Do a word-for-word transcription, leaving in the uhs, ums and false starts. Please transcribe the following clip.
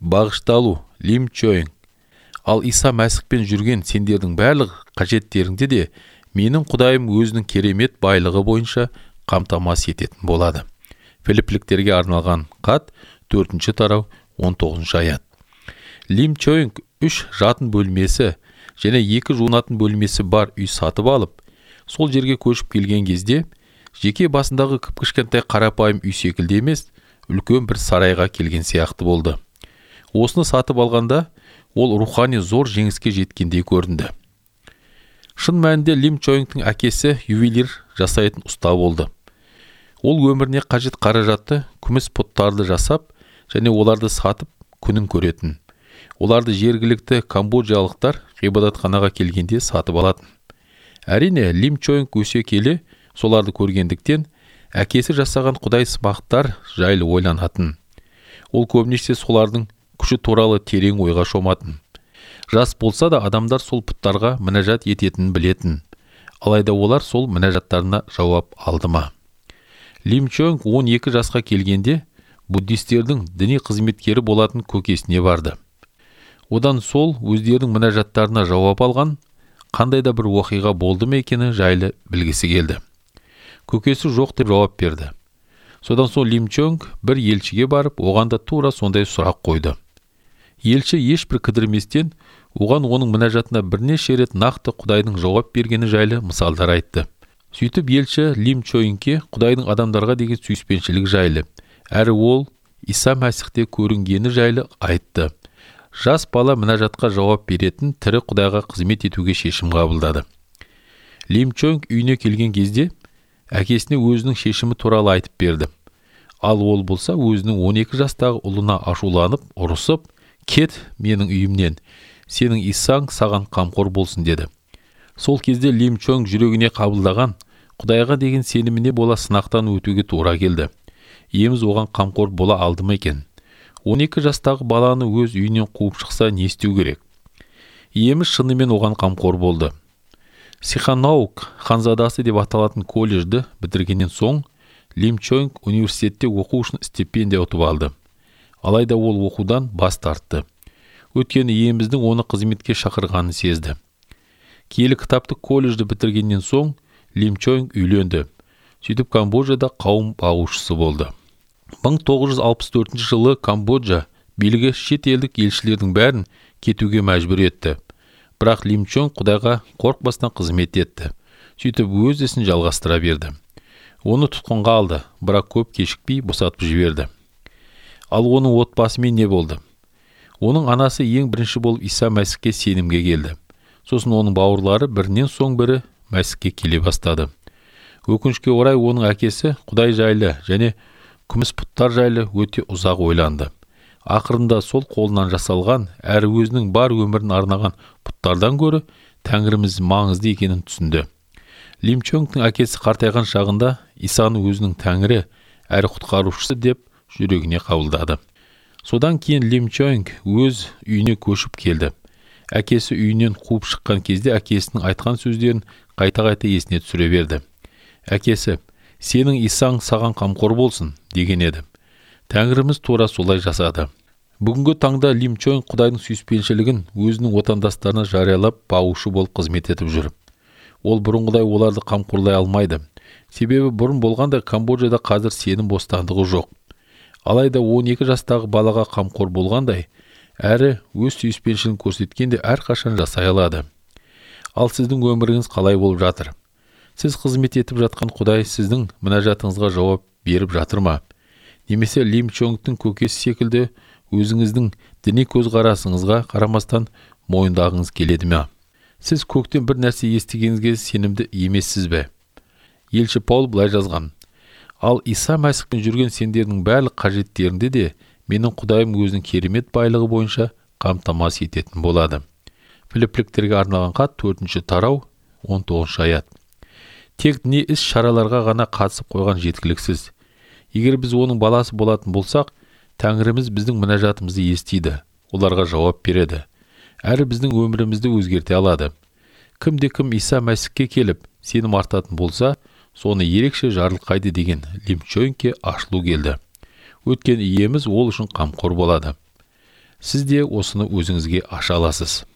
бағышталу, Лим Чоэнг. Ал Иса Мәсіхпен жүрген сендердің барлық қажеттеріңді де менің Құдайым өзінің керемет байлығы бойынша қамтамасыз ететін болады. Филиппіліктерге арналған хат төртінші тарау он тоғызыншы аят. Лим Чоэнг үш жатын бөлмесі және екі жуынатын бөлмесі бар үй сатып алып, сол жерге көшіп келген кезде жеке басындағы кіп-кішкентай қарапайым үй секілді емес, үлкен бір сарайға келген сияқты болды. Осыны сатып алғанда ол рухани зор жеңіске жеткендей көрінді. Шын мәнінде Лим Чоэнгтің әкесі ювелир жасайтын ұста болды. Ол өміріне қажет қаражатты күміс пұттарды жасап және оларды сатып күнін көретін. Оларды жергілікті камбоджалықтар ғибадатханаға келгенде сатып алатын. Әрине, Лим Чоэнг өсе келе соларды көргендіктен әкесі жасаған құдай сымақтар жайлы ойланатын. Ол көбінесе солардың күші туралы терең ойға шоматын. Жас болса да адамдар сол пұттарға мінәжат ететінін білетін. Алайда олар сол мінәжаттарына жауап алды ма? Лим Чоэнг он екі жасқа келгенде буддистердің діни қызметкері болатын көкесіне барды. Одан сол өздерінің мінәжаттарына жауап алған қандай да бір оқиға болды ма екені жайлы білгісі келді. Көкесі жоқ деп жауап берді. Содан соң Лим Чоэнг бір елшіге барып, оған да тура сондай сұрақ қойды. Елші ешбір кідірместен оған оның мінәжатына бірнеше рет нақты Құдайдың жауап бергені жайлы мысалдар айтты. Сөйтіп елші Лим Чоэнгке Құдайдың адамдарға деген сүйіспеншілік жайлы, әрі ол Иса Мәсіхте көрінгені жайлы айтты. Жас бала мінәжатқа жауап беретін тірі Құдайға қызмет етуге шешім қабылдады. Лим Чоэнг үйіне келген кезде әкесіне өзінің шешімі туралы айтып берді. Ал ол болса өзінің он екі жастағы ұлына ашуланып, ұрысып, «Кет менің үйімнен, сенің Исаң саған қамқор болсын» деді. Сол кезде Лим Чоэнг жүрегіне қабылдаған Құдайға деген сеніміне бола сынақтан өтуге тура келді. Еміз оған қамқор бола алды ма екен? он екі жастағы баланы өз үйінен қуып шықса не істеу керек? Еміз шынымен оған қамқор болды. Сиханаук ханзадасы деп аталатын колледжді бітіргеннен соң Лим Чоэнг университетте оқу үшін стипендия ұтып алды. Алайда ол оқудан бас тартты. Өйткені еміздің оны қызметке шақырғанын сезді. Киелі кітаптық колледжді бітіргеннен соң Лим Чоэнг үйленді. Сөйтіп Камбоджада қауым бағушысы болды. мың тоғыз жүз алпыс төртінші жылы Камбоджа билігі шет елдік елшілердің бәрін кетуге мәжбүр етті. Бірақ Лим Чоэнг Құдайға қорықпастан қызмет етті. Сөйтіп өз ісін жалғастыра берді. Оны тұтқынға алды, бірақ көп кешікпей босатып жіберді. Ал оның отбасымен не болды? Оның анасы ең бірінші болып Иса Мәсіхке сенімге келді. Сосын оның бауырлары бірінен соң бірі Мәсіхке келе бастады. Өкінішке орай оның әкесі Құдай жайлы және күміс пұттар жайлы өте ұзақ ойланды. Ақырында сол қолынан жасалған, әрі өзінің бар өмірін арнаған пұттардан гөрі Тәңіріміз маңызды екенін түсінді. Лим Чоэнгтің әкесі қартайған шағында Исаны өзінің Тәңірі, әрі құтқарушысы деп жүрегіне қабылдады. Содан кейін Лим Чоэнг өз үйіне көшіп келді. Әкесі үйінен қуып шыққан кезде әкесінің айтқан сөздерін қайта-қайта есіне түсіре берді. Әкесі, сенің Исаң саған қамқор болсын деген еді. Тәңіріміз тура солай жасады. Бүгінгі таңда Лим Чоэнг Құдайдың сүйіспеншілігін өзінің отандастарына жариялап бағушы болып қызмет етіп жүр. Ол бұрынғыдай оларды қамқорлай алмайды. Себебі бұрын болғанда Камбоджада қазір сенім бостандығы жоқ. Алайда он екі жастағы балаға қамқор болғандай, әрі өз сүйіспеншілігін көрсеткенде әрқашан жасай алады. Ал сіздің өміріңіз қалай болып жатыр? Сіз қызмет етіп жатқан Құдай сіздің мінәжатыңызға жауап беріп жатыр ма? Немесе Лим Чоэнгтің көкесі секілді өзіңіздің діни көзқарасыңызға қарамастан мойындағыңыз келеді ме? Сіз көктен бір нәрсе естігеніңізге сенімді емессіз бе? Елші Паул былай жазған: Ал Иса Мәсіхпен жүрген сендердің барлық қажеттеріңді де менің Құдайым өзінің керемет байлығы бойынша қамтамасыз ететін болады. Филиппіліктерге арналған хат төртінші тарау он тоғызыншы аят. Тек діни іс шараларға ғана қатысып қойған жеткіліксіз. Егер біз оның баласы болатын болсақ, Тәңіріміз біздің мінәжатымызды естиді, оларға жауап береді, әрі біздің өмірімізді өзгерте алады. Кімде-кім Иса Мәсіхке келіп, сенім артатын болса, соны ерекше жарылқайды деген Лим Чоэнгке ашылу келді. Өткен иеміз ол үшін қамқор болады. сіз де осыны өзіңізге аша аласыз.